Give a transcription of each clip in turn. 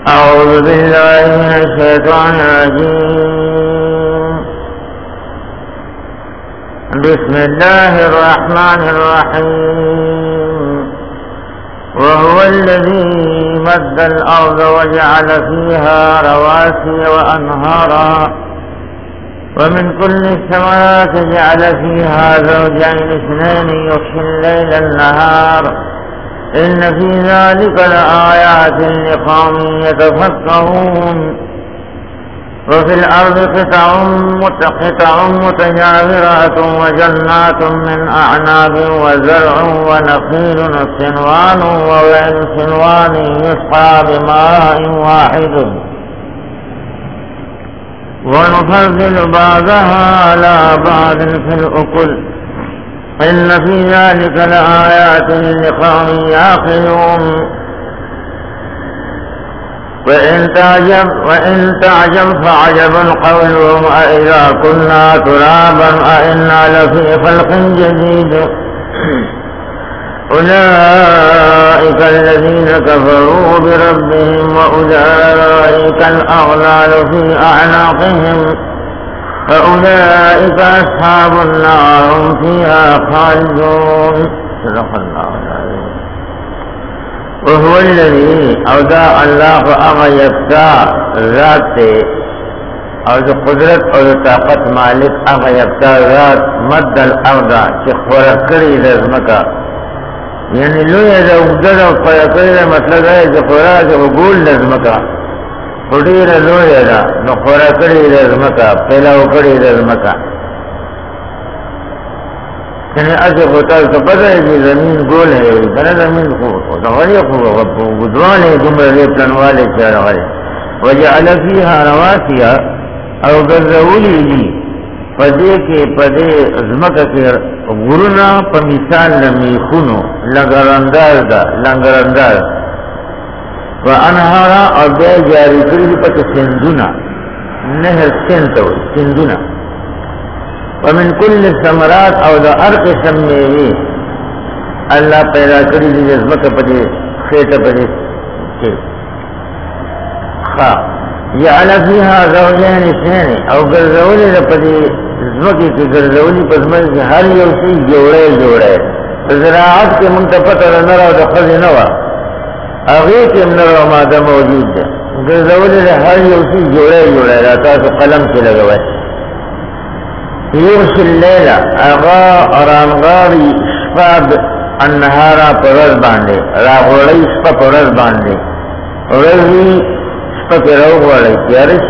أعوذ بالله من الشيطان الرجيم. بسم الله الرحمن الرحيم. وهو الذي مد الأرض وجعل فيها رواسي وأنهارا ومن كل الثمرات جعل فيها زوجين اثنين يغشي الليل النهار إن في ذلك لآيات لقوم يتفكرون. وفي الأرض قطع متجاورات وجنات من أعناب وزرع ونخيل صنوان وغير صنوان يسقى بماء واحد ونفضل بعضها على بعض في الأكل إن في ذلك لآيات لقوم يعقلون. وإن تعجب فعجب قولهم أإذا كنا ترابا أإنا لفي خلق جديد أولئك الذين كفروا بربهم وأولئك الأغلال في أعناقهم فأولئك أصحاب النار هم فيها خالدون. صدق الله العظيم. وهو الذي أودع الله أما يفتى ذات او قدرت او طاقت مالک أما يفتى ذات مد الأرض چخورا کری رزمکا یعنی لوی دا اگدد او فرکری دا مطلب ہے چخورا چخور رزمکا خودیر لوی دا نخورا کری رزمکا پیلاو کری رزمکا یعنی ایسے ہوتا ہے تو پتہ ہے کہ زمین گول ہے کہنا زمین گدوان ہے جمرے پلنوالے چاروالے وجعل فیہا رواسیا او گرزولی لی پدے کے پدے ازمکہ کے غرنا پا مثال نمیخونو لنگرانداز و انہارا اور بے جاری کری پتا سندونا نہر سنتو سندونا ومن كل الثمرات او دا ارقسم میوی اللہ پیدا کری دی عظمت پدے خیط پدے جعل فيها زوجين اثنين او گرزولی دا پدے عظمتی کی گرزولی پدمن کی ہر یوسی جوڑے زراعت کے منتفت نر او دا خض نوا اغیق نر و مادہ موجود دا گرزولی دا ہر یوسی جوڑے راتا تو قلم سے لگوائے یغشی اللیلہ اغا ارانغاری شفاب النہارا پرز باندے راغوڑی شفا پرز باندے رضی شفا پیرو غوڑی تیارش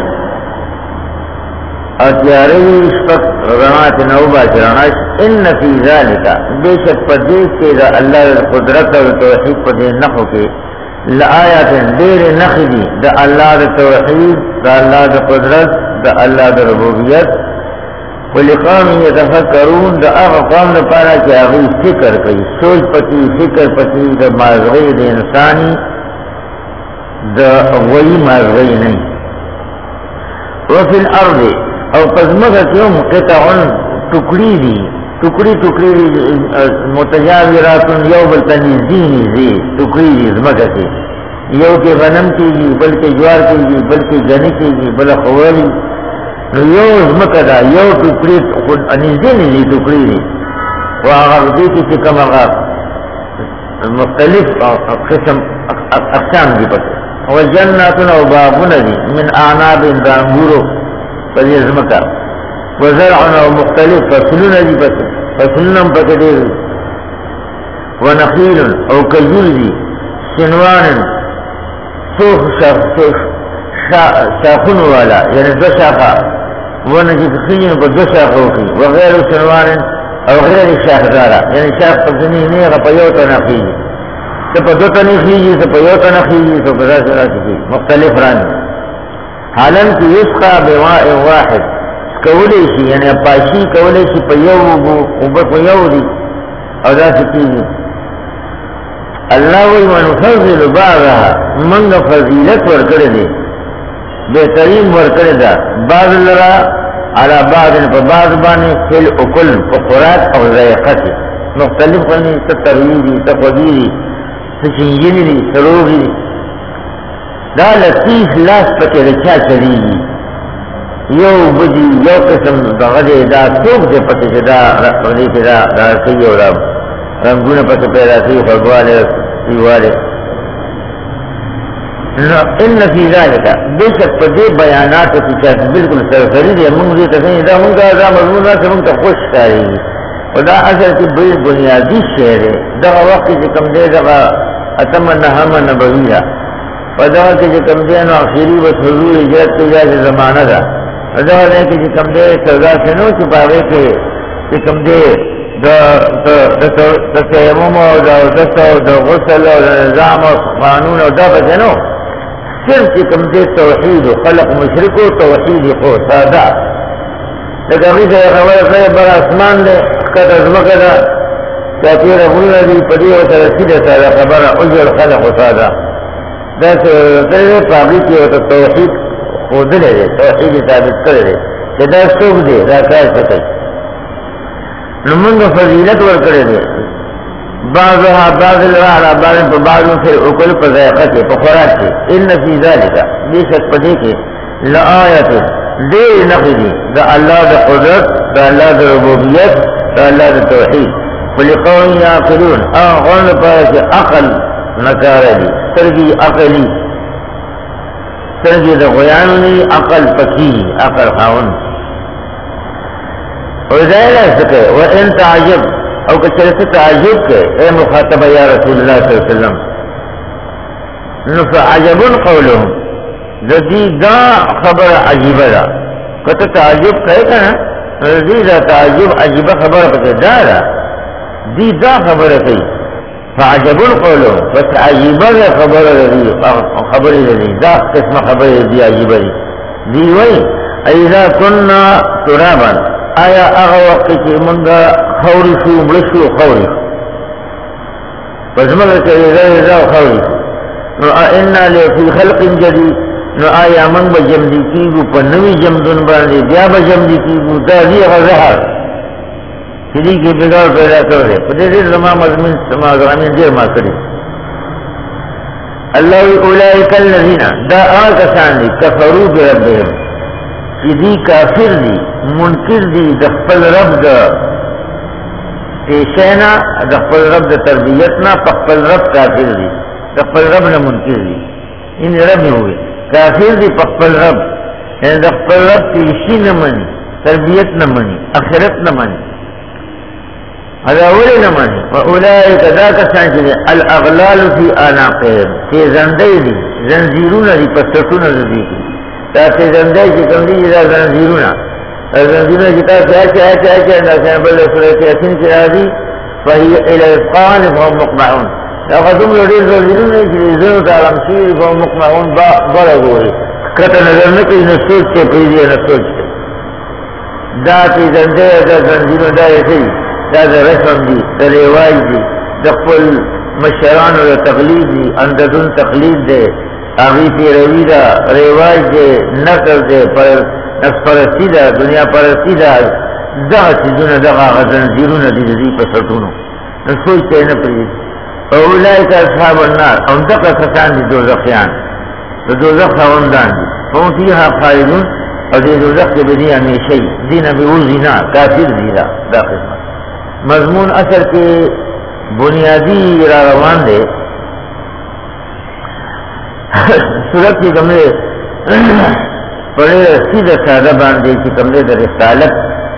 اور تیاری شفا رنات نوبا چرانش ان فی ذالکا بے شک پدیس کے دا اللہ قدرت و توحید پدی نخو کے لآیات دیر نخدی دا اللہ دا توحید دا اللہ دا قدرت دا اللہ دا ربوبیت ولقوم يتفكرون دا اغا قوم دا پارا کی آغی فکر کئی سوچ پتی فکر پتی دا مازغی دا انسانی دا غوی مازغی نہیں. وفی الارض او قزمکا کیوں قطعن ٹکڑی دی متجاوراتن یو بلتنیزینی زی ٹکڑی دی زمکا کی یو کے غنم کی گی بلکہ جوار کی گی بلکہ گنی کی گی بلکہ خوری یو زمکہ دا یو ٹکڑی انیزی ٹکڑی دی و آغازی کی چکم آغاز مختلف قسم اقسام دی پتے و جناتن و باغون دی من اعناب دانگورو پتی زمکہ و زرعن و مختلف فصلون دی پتے فصلون پتے دی و نخیل و کجور دی سنوان سوخ شاخون والا یعنی دو شاخا ونجی خیجن پا دو شاخو کی وغیر سنوان او غیر شاخدارا یعنی شاخ پسنی نیغا پا یوتا نخیجی سپا دوتا نخیجی سپا یوتا نخیجی سپا دا سرا چکی مختلف رانی حالن کی یسقا بماء واحد کولیشی یعنی پاشی کولیشی پا یو پا یو دی او دا سکیجی اللہ وی ونفضل بعضها منگ فضیلت ورکر دی بہترین ورکر دا بعض لرا علا بعض پا بعض بانے فی الاکل پا خوراک او ذائقت مختلف قلنی سترویدی تقدیری سچنجنی سروغی دا لطیف لاس پکے رچا چلی یو بجی یو قسم دا غدے دا سوک دے پتے چے دا رقبی کے دا رسی اور رنگون پتے پیدا سی خلقوالے سیوالے ان فی ذالکا بے شک پدے بیانات کی چاہت بالکل سرسری دے منگ دیتا سنی دا منگا دا مضمون سے منگتا خوش کاری و دا اصل کی بڑی بنیادی شہر ہے دا وقت کی کم دے دا اتم نحم نبویہ و دا وقت کی کم دے نو آخری و حضور اجرت کے جائے زمانہ دا و دا وقت کی کم دے سرگاہ سنو چپاوے کے کم دے دا تیمم و دا غسل و دا نظام و قانون و دا بچنو صرف کم دے توحید و خلق مشرک و توحید خو سادا لیکن ابھی سے خبر خیر بر آسمان دے قد ازمک دا چاہتی ربول دی پدی و ترسید سادا خبر اجر خلق و سادا دا سے پابلی کی و توحید خود لے دے توحید ثابت کر دے کہ دا سوک دے دا کار سکے نمونگ فضیلت ور کرے دے بعضها بعض الرعلا بعض بعض سے اکل پر ذائقت ہے پخورات ہے ان فی ذالکا بے شک پدے کے لآیت دیر نقضی دا اللہ دا قدرت دا اللہ دا ربوبیت دا اللہ دا توحید فلقوم یاقلون آغن پایا کہ عقل نکارا دی سرگی عقلی سرگی دا غیانونی عقل پکی عقل خاون وذائلہ سکے وَإِن تعجب او کچھ تعجب کے اے مخاطب یا رسول اللہ صلی اللہ علیہ وسلم فعجب قولهم ذی دا خبر عجیبہ دا کتا تعجب کہے کا نا ذی دا تعجب عجیبہ خبر پتے دارا دی دا خبر کئی فعجب قولهم فتعجیبہ دا خبر دی دا قسم خبر دی عجیبہ دی وی ایذا کننا ترابا آیا اغا وقت کی منگا خوری شو ملشو خوری پس مگر کہ ایزا خوری نو آئینا لے فی خلق جدید نو آیا من با جمدی کیگو پا نوی جمدن باندی بیا با جمدی کیگو دا دی غزہر کدی کی بگاڑ پیدا کر دے پتے دیر زمان مضمین سماغرامین دیر ما کری اللہ اولائک اللذین دا آکا ساندی کفرو بربهم کہ دی کافر دی منکر دی دخپل رب دا پیشینا دخپل رب دا تربیتنا پخپل رب کافر دی دخپل رب نا منکر دی ان رب ہوئے کافر دی پخپل رب یعنی دخپل رب پیشی نمانی تربیت نمانی اخرت نمانی اداولی نمانی وَأُولَئِكَ ذَاكَ سانچے الاغلال فی آناقهم کہ زندے دی زنزیرون دی پسترون دی کی تاکہ زندے کی کمدی جدا زنزیرون زنزیرون جتا چاہتے اندازیں بلد صورت یسین کی راضی فہی الاسقان فهم مقمعون لقدم لدیر زنزیرون کی زنو تعلم شیر فهم مقمعون بڑا گوری کتا نظر نکی نسوچ کے پیدی نسوچ کے داتی زندے دا زنزیرون دا ایسی دا رسم دی دا رواج دی دا قل مشران دا تقلید دی انددن تقلید دے آغی پی روی دا رواج دے نقل دے نفس پرستی دا دنیا پرستی دا دا چیزون دا غازن زیرون دی دی پسرطونو نسوچتے نپرید اولائی کا اصحاب النار ان دقا کسان دی دوزخیان دوزخ خوندان دی فون فیہا خالدون اور دی دوزخ کے بدی ہمیشہی دین بیوزی نار کافر دیرا دا قسمت مضمون اثر کے بنیادی روان دے صورت کی کمرے پڑے سیدھا سادہ باندھے کی کمرے در رسالت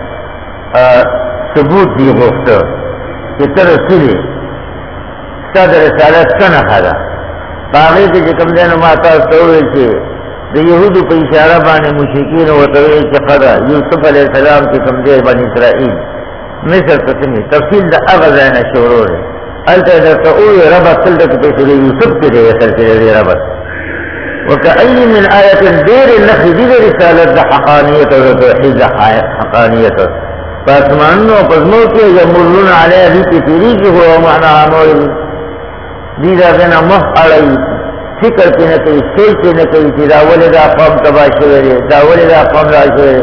ثبوت دی گفت کہ تر رسولے سادہ رسالت سنہ خدا باغی کے جو کمرے نماتا سوئے چھے دی یہودو پہ اشارہ بانے مشرکین و طوئے چھے قدا یوسف علیہ السلام کی کمرے بنی اسرائیل مصر قسمی تفصیل دا اغزین شورور ہے التا دا تقوی ربط سلدک پیسولی یوسف کے دے اثر کے دے ربط وکأی من آیت دیر نخی دید رسالت دا حقانیت و توحید دا حقانیت فاسمانو پزمو کے یمرون علیہ دی تیری کی ہوا معنی آموری دیدہ غنا مح علی فکر کی نکی سوچ کی نکی تی دا ولدہ قوم تباشوری دا ولدہ قوم راشوری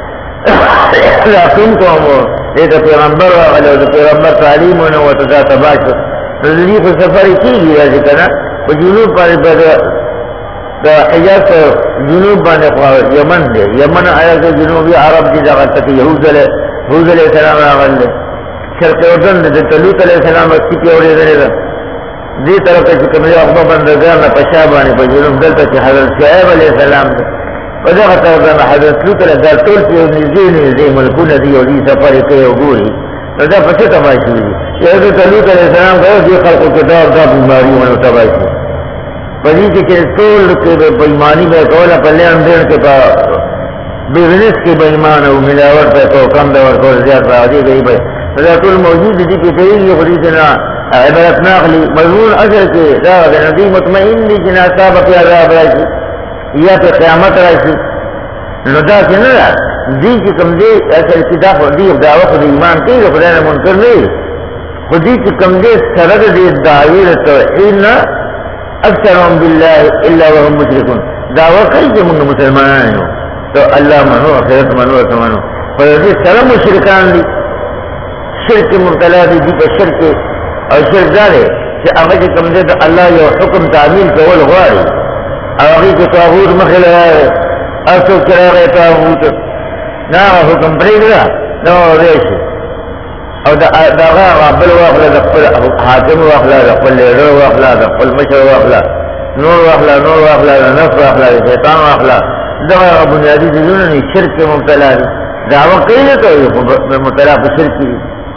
لیکن کو ہمو ایک پیغمبر واغلے و پیغمبر تعلیم ہونے و تدا تباشو رضی کو سفری کی گئی رضی کنا و جنوب پر دا حجاز جنوب باندې خوا یمن دی، یمن آیا که جنوبی عرب دی، دا غلطه یهود علیہ السلام راغل دی، شرق اردن دی، لوط علیہ السلام اسی پی اوریدلی ده دی طرف ته چې کوم دی عقبه بندرګان په شا باندې په جنوب دلته چې حضرت شعیب علیہ السلام دی په دغه طرف باندې حضرت لوط علیہ السلام ټول چې نږدې ملکونه دي او دې سفر یې کوي او ګوري نو دا په څه تباه شوي دي چې حضرت لوط علیہ السلام کوي دې خلقو کې دا بیماریونه تباه شي په دې کې چې ټول کې بېایماني به کوله په لین دین کې په بزنس کې بېایمان او ملاوټ به کو کم به ورکول زیات راځي دی به دا ټول موجود دي چې کوي خو دې نه عبرت ناخلی مضمون اصل کې دا د نبی مطمئن دي چې ناصاب په عذاب راشي یا په قیامت راشي نو دا څنګه ده دې چې کوم دې اصل کې دا خو دې دعوه د ایمان کې خدای نه منکر نه خو دې چې کوم دې سره دې دعوی توحید نه اکثرهم بالله الا وهم مشركون دعوه کوي چې موږ مسلمانان یو تو الله منو آخرت منو اسمانو په دې سره مشرکان دي شرک مبتلا دي په شرک او شرک داره چې هغه چې کوم دې الله یو حکم تعمیل کول غواړي او هغه کې طاغوت مخله اسو کراغه طاغوت نه حکم پرېږده نو ریشي او دا بل واخله د خپل حاکم واخله د خپل لیډر واخله د خپل مشر واخله نور واخله د نفس واخله د شیطان واخله دغه بنیادي څیزونه نه شرک مبتلا دي دعوه کوي نه کوي خو مبتلا په شرک دي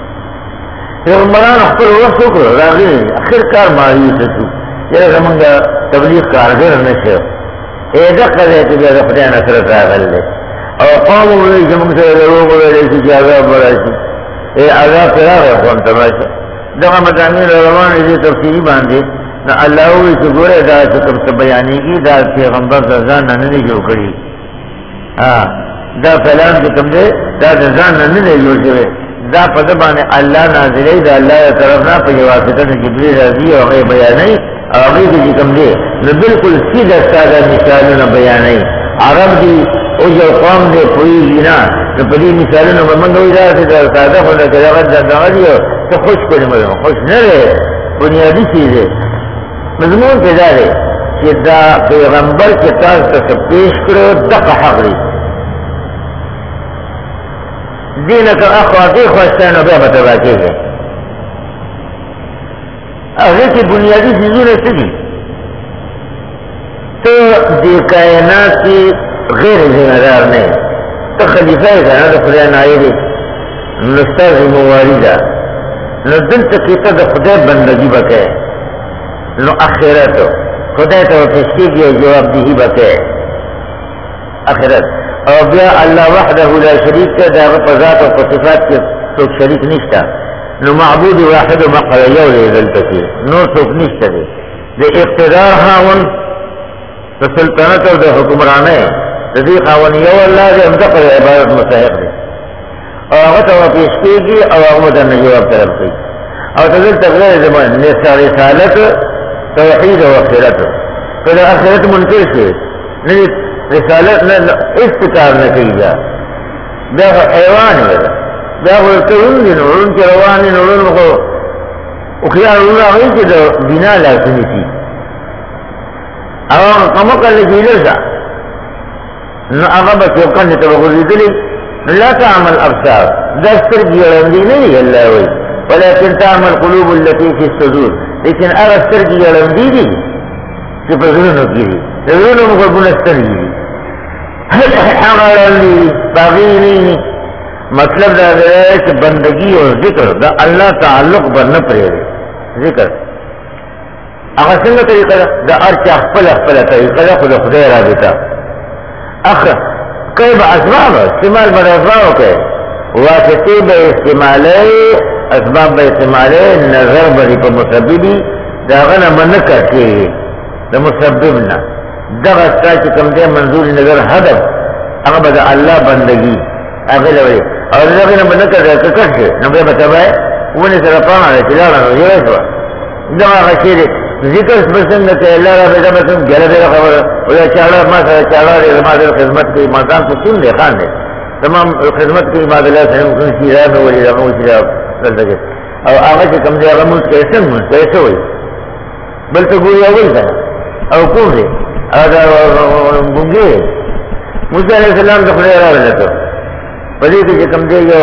پیغمبران خپل وخت وکړو راغلي اخر کار مایوسه شو یاره زمونږ تبلیغ کارګر نه شو دقه دی چې بیا د خدای نصرت راغلی او قوم وویل چې موږ سره دروغ وویلی شي چې عذاب به راشي عذاب چې راغی خو هم تماشه دغه مضامین روانې دي تفصیلي باندې نو الله وویل چې ګوره دا چې کوم څه بیانېږي دا پیغمبر د ځان نه نه جوړ کړي دا کلام چې کوم دی دا د ځان نه نه جوړ شوی دا په د باندې الله نازلې دا الله طرف نه په واسطه د جبرئیل راځي او هغه بیانې او هغه چې کوم دی نو بالکل سیده ساده مثالونه بیانې عرب دي او یو قوم دی پوهېږي نه نو په دې مثالونو به موږ وایو دا ساده خو نه چې دغه دی ته خوش کړې مې خوش نه دی بنیادي چیز دی مضمون کې دا دی چې دا پیغمبر چې تاسو ته پیش کړو دغه حق دی دینک اخواتی خوشتانو بیا بتبا کېږي هغه کې بنیادي چیزونه څه دي ته دې کائنات کې غیر ذمہ دار نه ته خلیفه یې کنه د خدای نایب نو ستا ذمہواري ده نو دلته کې ته د خدای بندګي وکړې نو آخرت خدای ته پیش کېږي او جوابدهي وکړې آخرت او بیا الله وحده لا شریک ته دا په ذات او په صفات کې څوک شریک نشته نو معبود واحد مقر یو دی دلته کې نور څوک نشته دی د اقتدار خاوند د سلطنت او د حکمرانۍ د دې خاوند یو الله دی همدغه عبادت مستحق دی او هغه ته پیش کېږي او هغه ته جواب طلب کوي او دلته غیر زمان رسالت توحید او آخرت کله آخرت منکر شي نه رسالت نه استکار نه کوي دا حیوان دی دا ورته ورونې چې روانې نورون خو او خیالونه هغه چې د بنا لازمي شي او کومه کله جیلرځه نو هغه به څوک نه ته وګورېدلې لا تعمل ابصار دا سترګې وړاندې نه دی الله وایي ولكن تعمل قلوب التي في الصدور لیکن هغه سترګې وړاندې دي چې په زړونو کې دي زړونو مخبونه سترګې دي هغه وړاندې باغی مطلب دا ہے کہ بندگی اور ذکر دا اللہ تعلق برنا پڑے ذکر اگر سنگا طریقہ دا ارچا خپل خپل طریقہ دا خود خدای رابطہ اخر کئی با اسباب استعمال بر اسباب کے واسطے با استعمالے اسباب با اسعمالے نظر بری پا مسببی دا غنا منکر کے دا مسببنا دا غستا چکم دے منظور نظر حدب اگر با دا اللہ بندگی اگر لوری اور دغه نه بنه کړه ککړ شي نو به بتابه ونه سره پاڼه چلاړه نو یو شو دا هغه شی ذکر څنګه ته الله را به دا څنګه ګره خبره او چاړه ما سره چاړه ما د خدمت کوي مقام څه څون دی خان دی تمام خدمت کوي ما د الله سره کوم شي را نو ولې راغو چې دلته او هغه چې کوم دی هغه موږ کې څنګه وي بل ته ګوري اول دا او کوم دی گنگے موسیٰ علیہ السلام تو خدای را ولتو پدې کې چې کوم دی یو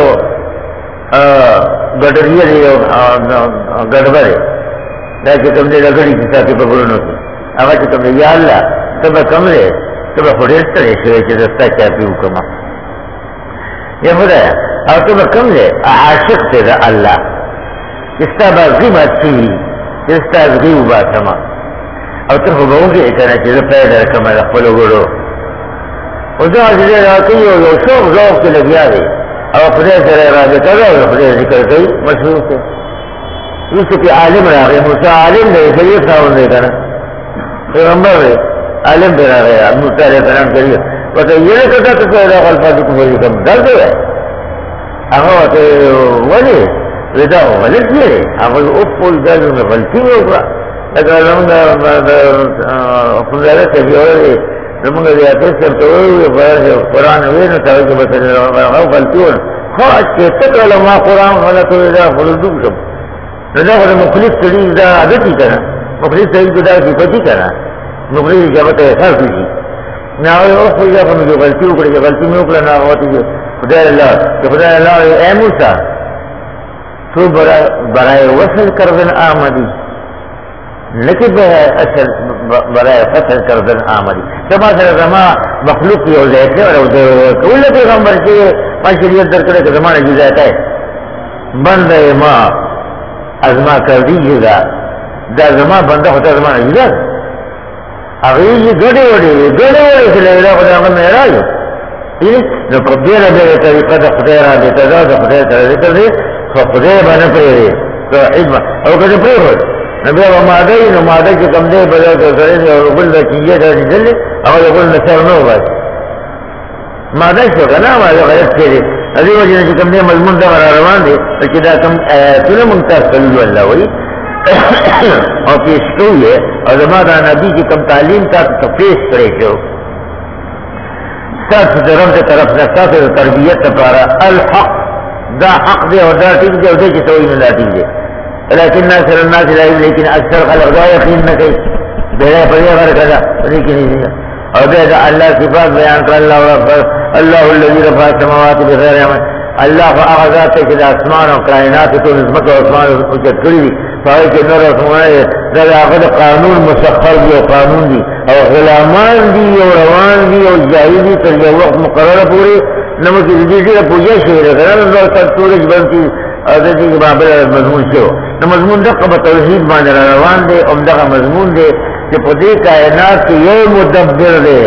ګډریه دی یو ګډبره دا چې کوم دی لګړي چې تاسو په ګورنو کې هغه چې کوم دی یا الله ته به کوم دی ته به خوري ستړي شوی چې دستا چا پیو کما یا خدای او ته به کوم دی عاشق ته د الله استا به غیبت شي استا غیبه سما او ته به وګورې چې زه پیدا کوم د خپل ګورو او دا چې راځي یو شوق ذوق کې لګیا دی او خدای سره راځي کله او خدای ذکر کوي مشهور ته یوسف عالم راغی موسی عالم دی چې څاون دی کنه پیغمبر عالم دی راغی موسی علیہ السلام کوي پته یې کته ته دا الفاظ کوي کوم درد دی هغه ته ولې ودا ولې هغه او خپل ځای غلطي وکړه دا زموږ خدای ته ویل زمونږ د یاتو سره وایي قرآن وینو ته چې بس هغه غلطیونه خو چې تکړه ما قرآن غلط وي دا غلطو شم دا خو مخلص سړي دا عادت دي کنه مخلص سړي دا صفتی کنه مخلص جواب ته احساس دي نه او خو یا کوم غلطي وکړي غلطي مې وکړه نه وته خدای الله اے موسی تو برای وصل کردن آمدی لیکن اصل برای فصل کردن آمدی سما سره زما مخلوق یو ځای کې او ټول پیغمبر چې ما شریعت درکړه چې زمانه جزا ہے بنده ما ازما کر دیجیے دا زما بنده ہوتا زمانه جزا هغه یې ګډه وړي چې له خدای نه راځي نو په دې راځي طریقه د خدای را دي ته دا خدای سره ذکر دي خو خدای باندې پرې توحید او کله پرې نبی او ماده چې کوم دی په دغه سره او بل د کیږي د دل او بل نه سره نو وای ماده څه کنه ما غلط کړی ادي وجه چې کوم دی مضمون دا روان دي چې دا کوم ټول ممتاز کړی الله وای او پیش کوي او زموږ نبی چې کوم تعلیم تاسو پیش کړی شو تاسو طرف نه تاسو تربیت لپاره الحق دا حق دی او دا ټیک دی او دا چې توي نه لاټی دی لیکن ناصر الناس لا لیکن اکثر خلق دا یقین نہ کوي بے پریا ورکا لیکن او دا اللہ صفات بیان کر اللہ الذي رفع السماوات بغیر عمد اللہ فاغذات کے اسمان و کائنات تو نسبت و اسمان اچت کری دی فائی کے نور اسمانے دا آخد قانون مسخر دی و قانون دی او غلامان دی و روان دی و جاہی دی تر جو وقت مقرر پوری نمکی دی دی پوجہ شہر کرن اندر تک سورج بنتی او دا دی بابر مضمون شو نو مضمون دقا بتوحید باندې روان دی دغه مضمون دی چې په دې کائنات کې یو مدبر دی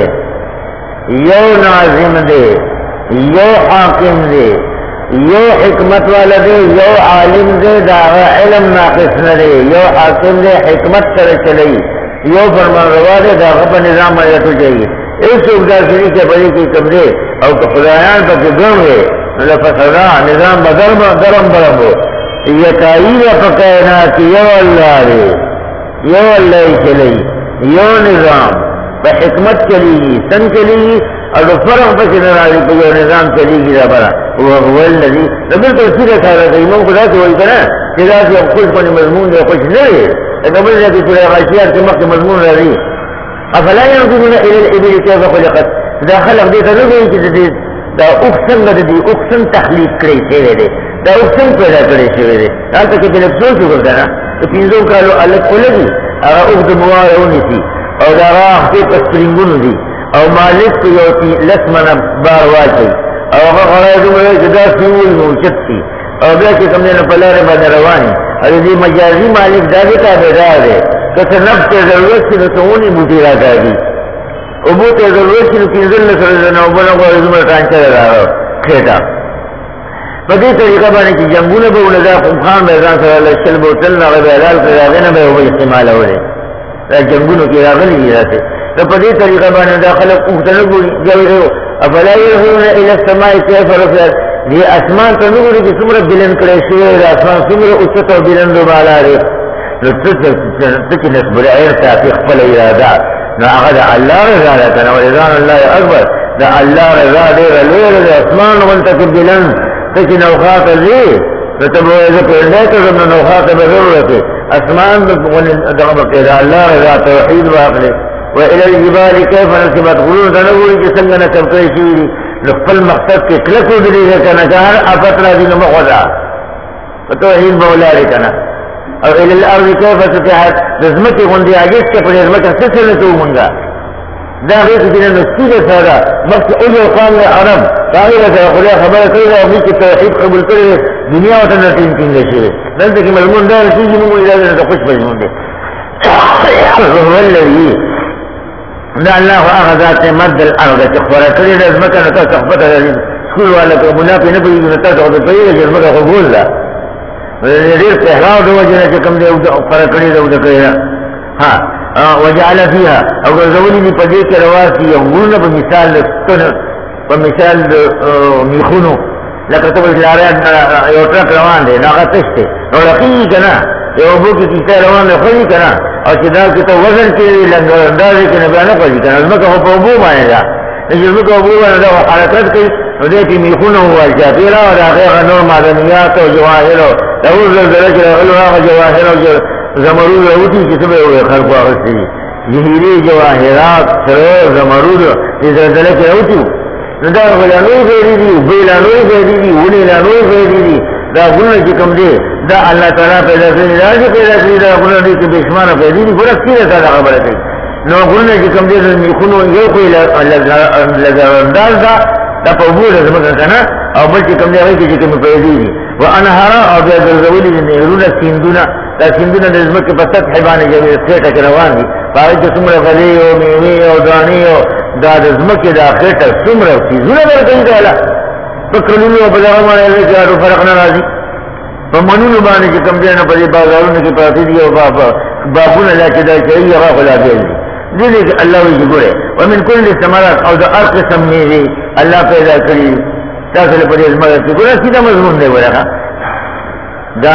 یو ناظم دی یو حاکم دی یو حکمت والا دی یو عالم دی دا علم ناقص نه دی یو حاکم دی حکمت سره چلی یو فرمانروا دی دا په نظام باندې چلی ایس وګړي چې په دې کې کوم دی او خدایان په دې ګڼي نو فسدا نظام درم برابر یہ تعین فکائنات یو اللہ رے یو اللہ چلی یو نظام پہ حکمت چلی گی سن چلی گی اور فرق پہ چنرالی پہ یو نظام چلی گی ربرا وہ اللذی نبیل تو اسی رکھا رہا تھا امام خدا سے وہی کرنا کہ ذات یہ خوش پانی مضمون دے خوش نہیں نبیل نے کہ سورہ غاشیات کے مقت مضمون رہی افلا ينظرون الى الابل كيف خلقت دا خلق دیتا نبی کہ دا اقسم دی اقسم تخلیق کری تیرے دے دا اقسم پیدا کرے شوئے دے دالتا کہ پہلے افسوس شکر کرنا تو پینزوں کالو علت اولدی اگا اقد موارونی سی او دا راہ پی پسپرنگون دی او مالک کو یوتی لسمن بار واچی او اگا خرائدو ملے جدا سیول موچت سی او بیا کہ کم دینا پلار بان روانی او دی مجازی مالک دادی کا بیدار دے کسا نفس ضرورت سی نتونی موٹی راتا دی او بوتے ضرورت سی نتینزل نسرزنا او بنا کو رزمر کانچا رہا کھیتا بدی طریقہ بانے کی جنگون با اولدا خمخان بیزان صلی اللہ علیہ وسلم بوتلنا غیب اعلال پر آدھینا بے ہوئی استعمال ہو رہے جنگونوں کی راغلی جی رہتے تو بدی طریقہ بانے داخل مختلف جاوی رہو افلا یرحون الى السماء کیف رفعت یہ اسمان تنگوری کی سمرہ بلند کرے شوئے اسمان سمرہ اچھتا و بلند و بالا رہے تکی نسبر ایرتا فی اخفل ارادہ نا اغد اللہ رضا لیتنا ورزان اللہ اکبر دا اللہ رضا دیر لیر اسمان منتک بلند تکی نوخات لی فتبو ایزا پیردے تو زمنا نوخات بضرورت اسمان دغم قیدہ اللہ رضا توحید واقلے وإلى الجبال كيف نصبت غرور تنوری کہ سنگ نصب کئی شوی لخپل مقصد کے کلکو دلی ہے کنا کہا اپتنا دین مخوضا فتوحید بولاری کنا اور الى الارض كيف فتحت نظمت غندی آگیس کے پر نظمت سلسلتو منگا دا غیق دین نسکید سادا مقصد اجر قام عرب قائلہ سے خدا خبر کردہ امی کی توحید قبول کرے دنیا وطن نتین کنگے شوی دلتا کی مضمون دار چیزی ممو الازر تا خوش مضمون دے والذی دا اللہ آغازات مد الارض چخورا کری نظمکا نتا تخبت سکول والا کا منافی نبی نتا تخبت پریده جرمکا قبول دا دیر پہراو دو وجنہ چکم دے فرا کری دا کرینا ہاں وجعل فيها او غزولي دي پدې کې رواسي یوونه په مثال ستن په مثال میخونو لکه ته ولاره یو ټرک روان دی هغه تشته نو لکه کنا یو بو کې کیسه روان دی خو کنا او چې دا کې ته وزن کې لنګ اندازې کې نه بیان کوي کنا نو که په بو باندې دا چې په بو باندې دا حرکت کوي نو دې کې میخونو وایي چې پیرا او هغه نور معدنیات او جواهر او زلزلہ کې هغه جواهر او زمرود روٹی کتبے ہوئے خلق آغستی جہیری جواہرات سرور زمرود زلزلہ کے روٹی دا غلانوی فیدی دی بیلانوی فیدی دی ونیلانوی فیدی دی دا گلن چکم دے دا اللہ تعالیٰ پیدا کری دا جی پیدا کری دا گلن دی کہ بشمانہ فیدی دی گلن کسی رسا دا خبر ہے نو گلن چکم دے دا میخونو یو کوئی لگرنداز دا پاوبو رزمکن کنا او بل چکم دے غیقی چکم فیدی دی و انہارا او بیا درزولی دی نهرون سیندونا دا سیندونا نظمت کے پس سطح بانے جوی خیٹا کے روان دی باقی جو سمر غلی و میوی و دانی و دا نظمت کے دا خیٹا سمر سیزونا در کئی کہلا فکرلونو و پدغا مانے لے کے آٹو فرقنا رازی فمنونو بانے چی کم دینا پدی بازارون کی پاتی دی و بابون اللہ چی دا چاہی اغا خلا بیل دی دیدے کہ اللہ وی جگوڑے ومن کل سمرات او دا ارقسم میزی اللہ پیدا کری تاثل پدی ازمت کی گونا سیدہ مضمون دے بولا دا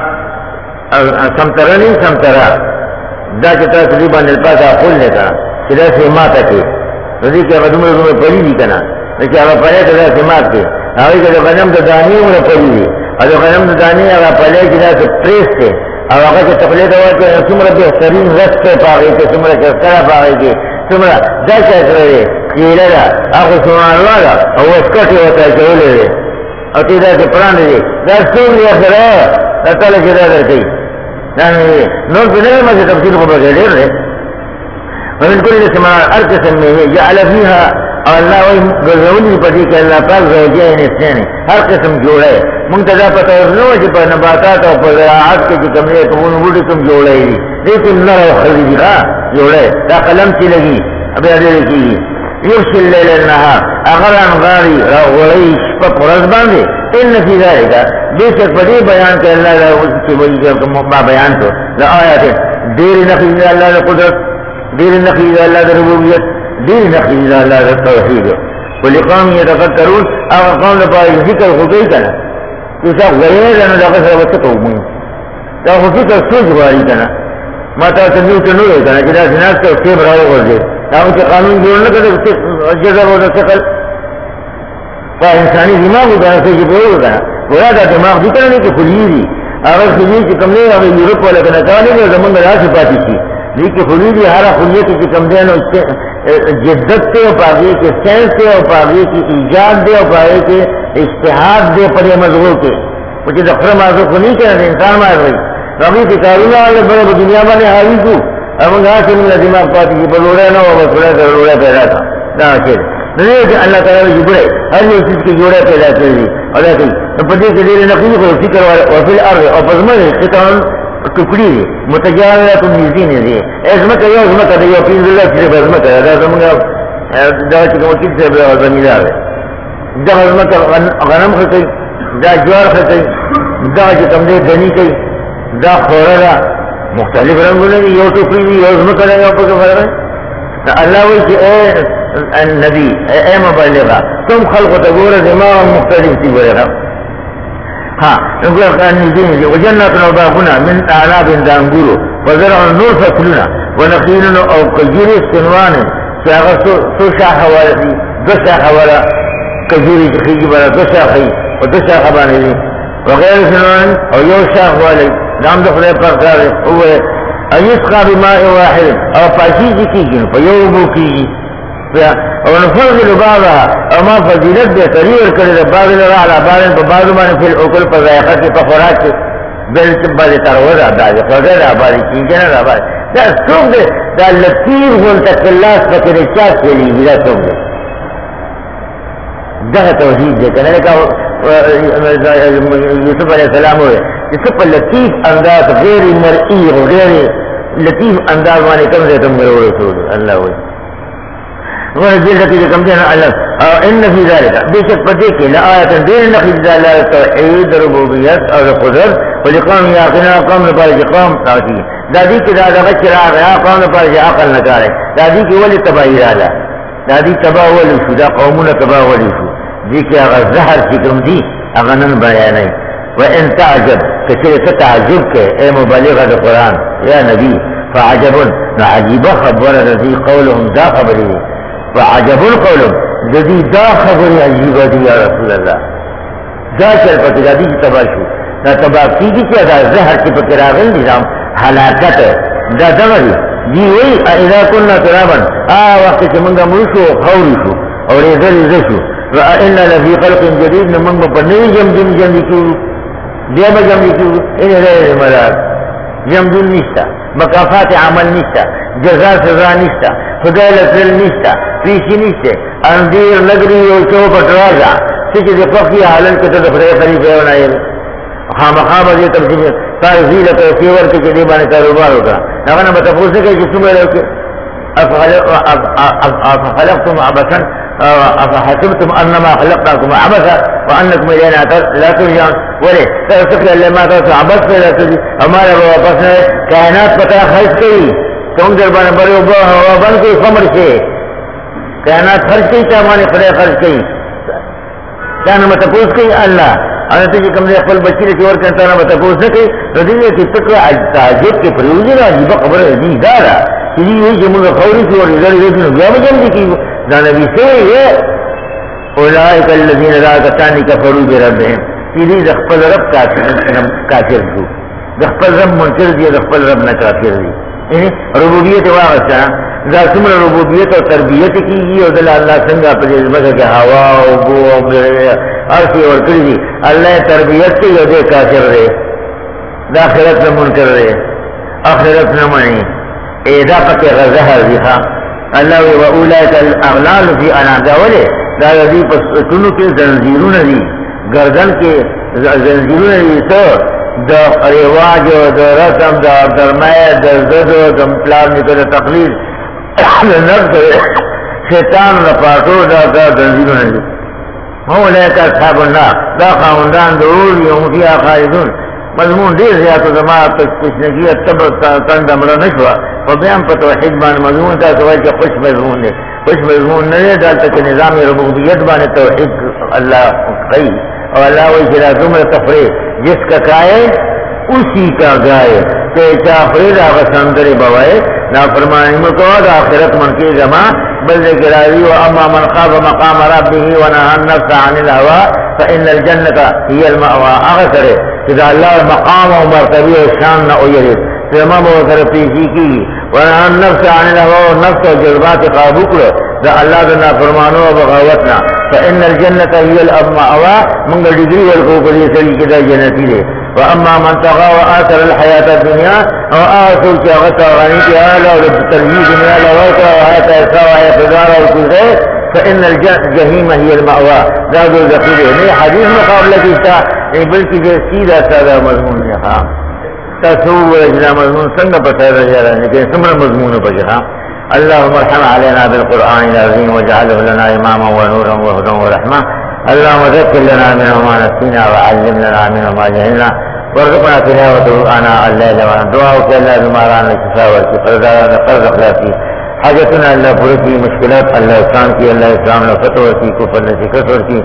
سمترانی سمترا دا چتا سلیبا نلپاتا خول لکا چدا سیماتا کے رضی کہ غدوم رضوم پری دی کنا لیکن اگر پلے چدا سیمات کے آگئی کہ غنم دا دانی انہا پری دی اور غنم دا دانی اگر پلے چدا سے پریس کے اور اگر کہ تقلید ہوا کہ سمرا بہترین رس کے پاگئی کے سمرا چسترا پاگئی کے سمرا دا چاہت رہے کیلہ دا آخو سمان والا اور وہ اسکٹی ہوتا ہے چولے دے اور تیدہ سے پران دے دا سوم لیا سر ہے دا تالا چدا در کئی نور بناء ما تفسير بغير ومن كل سماء ارقسم من جعل فيها الله غزوني بديك الله پاک زوجين اثنين ہر قسم جوڑے منتظر پتہ نو کہ پر نباتات اور زراعت کے کمرے تو ان بوڑے تم جوڑے لیکن نہ خریدی کا جوڑے دا قلم کی لگی ابھی ادھر کی يرسل الليل النهار اغران غاري وغيش فقرز باندي ان في ذلك بيشك بدي بيان کہ اللہ کی وجہ ما بیان تو لا آیات دیر نقی اللہ القدرت دیر نقی اللہ الربوبیت دیر نقی اللہ التوحید ولقوم يتفكرون او قوم لپاره ذکر خدای کنا کہ غیر ان لغت وتقوم دا فکر سوچ واری کنا ما تا تنو تنو کنا کہ ناس کو کے براو ورجے دا کہ قانون جوړ نه کړي جزا و ثقل فانسانی دماغ دا سے جوړ کنا ورا دا دماغ دې کړي چې خلیری اگر خلیری چې کم نه هغه یورپ ولا کنه کانه نه زمونږ راځي پاتې شي دې کې خلیری هر خلیری چې کم دی نو جدت سے او پاگی کے سینس سے او پاگی کی ایجاد دے او پاگی کے اجتہاد دے پر مضغور کے مجھے دفتر معذور کو نہیں کہنا انسان مار رہی ربی کی کارونا والے بڑے دنیا میں نے حاوی کو اب گاہ سے میرا دماغ پاتی کی بلوڑا نہ ہو بس روڑا پیدا تھا نہ آخر نہیں کہ اللہ تعالیٰ نے جبڑے ہر ایک چیز کی جوڑا پیدا کر دی اور ایسی پتی کے لیے نقلی کو فکر والے اور پھر آگے اور پزمن کتان ٹکڑی دی متجاوزہ تم نیزی نے دی عظمت ہے عظمت ہے یہ اپین اللہ صرف عظمت ہے دا سمجھا دا چکا وکیل سے بلا زمیدار ہے دا عظمت غنم خطی دا جوار خطی دا چکم دے دنی کئی دا خورا مختلف رنگوں نے یہ ٹکڑی دی عظمت ہے یہ اوپر کے فرق ہے اللہ وی کہ اے نبی اے مبلغہ تم خلق تگور دماغ مختلف تی بولے ہاں وجنة وبابنا من أعناب دانگورو وزرع النور فكلنا ونخيلنا أو كجير السنوان سو شاخ والا دو شاخ والا كجير خيجي والا دو شاخي ودو شاخ باني وغير سنوان أو يو شاخ والا نام دخل پاکار هو ایسقا بماء واحد او پاکیزی کیگی پا یوبو کیگی او نفضل بعضها او ما فضیلت بہتری ورکڑی بعض لرعلا بعض پا بعض مانی فی الاکل پا ذائقہ کی پا خوراک کی بلچ بازی تروزا بازی خوزر بازی چینجن بازی دا سوک دے دا لطیف غلطہ کلاس فکر چاک چلی گی دا سوک دے دا توحید دے کہنے لکا یوسف علیہ السلام ہوئے جس پر لطیف انداز غیر مرئی و غیر لطیف انداز مانے کم سے کم کرو رسول اللہ ہوئے ورجل لکی کم دینا اللہ ان فی ذالکہ بے شک پر دیکھے لآیتا دین نخیل ذاللہ توحید ربوبیت اور قدرت ولقام یاقنا قام نپارج قام تاکی دادی کی دادا بچر آگیا قام نپارج عقل نکارے دادی کی ولی تباہی رالا دادی تباہ ولی شو دا قومون تباہ ولی شو دیکھے اگر زہر چکم دی اگر نن بیانی وَإِن تعجب کچھر ستعجب کے اے مبالغ دا قرآن یا نبی فعجبن نعجیب خبر رضی قولهم دا خبری فعجبن قولهم جدی دا خبری عجیب دی یا رسول اللہ دا چل پتی دا دی تباہ شو دا تباہ کی گی کیا دا زہر کی پتی راغل نظام حلاکت دا دغری دی وی اذا کننا ترابن وقت چمنگا مرشو خوری شو اور ازر شو وَإِنَّ لَفِي خَلْقٍ جَدِيدٍ نمنگ پڑھنے جمدن کیوں دیا با جمدن کیوں انہیں غیر مراد جمدن نشتا مکافات عمل نشتا جزا سزا نشتا خدای لفل نشتا پیشی نشتے اندیر نگری و چوپٹ رازا سچ دی فقی حالن کتا دفرے خلیف ہے ونائی خام دی ترسیم تارزیلت و سیور کے جدی بانے کاروبار ہوتا ناغنا بتفوسے کہ جسم ہے لوکے افخلقتم عبثا افحسبتم انما خلقناكم عبثا وانكم الينا لا ترجعون ولے فسکر اللہ ما تاسو عبث پیدا کری ہمارا واپس ہے کائنات پتا خرچ کری تم دربان بڑے ہوا بن کے خمر سے کائنات خرچ کی چاہمانے خدای خرچ کی چاہنا متپوس کی اللہ انا تجھے کم دے اقبل بچی رکھی اور کنتانا متپوس نہ کی رضیلے کی فکر تعجب کے پریوزی را عجیبہ خبر عزیز دارا کسی یہ جمعہ خوری کی اور ادھر ادھر گیا بجن دی کی دا نبی سے یہ اولائک الذین لا کتانی کفروا بربہم کسی دخپل رب کافر کو دخپل رب منکر دی دخپل رب نہ کافر دی ربوبیت واغسا دا سمر ربوبیت اور تربیت کی گی اور دل اللہ سنگا پر جذبہ کہ ہوا و بو عرصی اور کردی اللہ تربیت کی اور دے کافر رہے دا آخرت نہ منکر رہے آخرت نہ منی ایدا پتے غزہر دیخوا اللہ وَأُولَئِكَ الْأَغْلَالُ فِي أَنَاقَ ولے دا دی پس تنو کے زنزیرون دی گردن کے زنزیرون دی تو دا رواج دا رسم دا درمائے دا زد دا پلان نکل تقلید نفس شیطان رپاٹو دا زنزیرون دی اولئک اصحاب النار دا خاوندان دور یوم فیہا خالدون مضمون دیر زیادہ زمان کچھ نگیت تبرت تند امرا نشوا و بیان پر توحید بان مضمون تا سوائی کہ خوش مضمون دے خوش مضمون نلے دالتا کہ نظام ربوبیت بان توحید اللہ قی اور اللہ وی جلا زمر تفریح جس کا کائے اسی کا گائے کہ چاہفرید آغا سندر بوائے نافرمانی مکواد آخرت من کی زمان بلدے کراوی و اما من خواب مقام ربه و نهى النفس عن الهوى فإن الجنة هي المأوى اغسر اذا اللہ مقام و مرتبی و شان نہ اویرد تمام و ترپیشی کی و نهى النفس عن الهوى و نفس و جذبات قابو کرو دا اللہ دنا فرمانو و بغاوتنا فإن الجنة هي المأوى منگل ڈگری والقوقلی سلی کدا جنتی دے واما من طغى وآثر الحياة الدنيا وآثر كغتا غنيت آلا ولترجيز من آلا وآتا وآتا إسراء وآتا وكذا فإن الجحيم هي المأوى دادو الزخير هنا حديث مقابلة كيسا بلکہ جو سیدھا سادہ مضمون ہے تصور اجنا مضمون سنگ پسر رجالا لیکن سمر مضمون پجہا اللهم ارحم علينا بالقرآن العظيم واجعله لنا إماما ونورا وهدى ورحمة اللهم ذكر لنا منه ما نسينا وعلم لنا منه ما جهلنا وارزقنا تلاوته آناء الليل ودعاءك الا بماران الشفاء والشفاء قرض اخلاقي حاجتنا اللہ پوری کی مشکلات اللہ اسلام کی اللہ اسلام نے فتح کی کفر نے شکست کی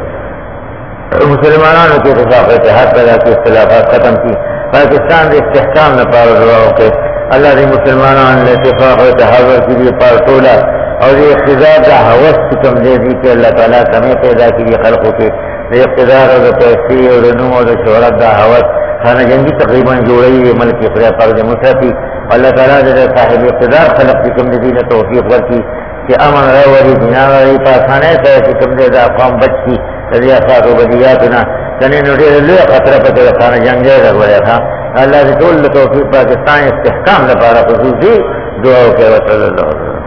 مسلمانوں کے اتفاق اتحاد پیدا کی اختلافات ختم کی پاکستان کے استحکام نے پار دعاؤں کے اللہ نے مسلمانوں نے اتفاق اتحاد کے لیے پار تولا اور یہ اقتدار کا حوث کم دے دی کہ اللہ تعالیٰ ہمیں پیدا کیے خلقوں کے اقتدار اور پیسے اور نو اور شہرت کا حوث خانہ جنگی تقریباً جوڑی ہے ملک خدا پاک مصرفی اللہ تعالیٰ دے صاحب اقتدار خلق کی کم دین توفیق ورکی کہ امن روری دنیا والی پاسانے سے کہ کم دے دا قوم بچ کی رضی افات و بدیاتنا کنی نوٹی لئے خطرہ پتے وقانا جنگے رہوئے تھا اللہ سے طول توفیق پاکستان استحکام لپارا خصوصی دعاو کے وصل اللہ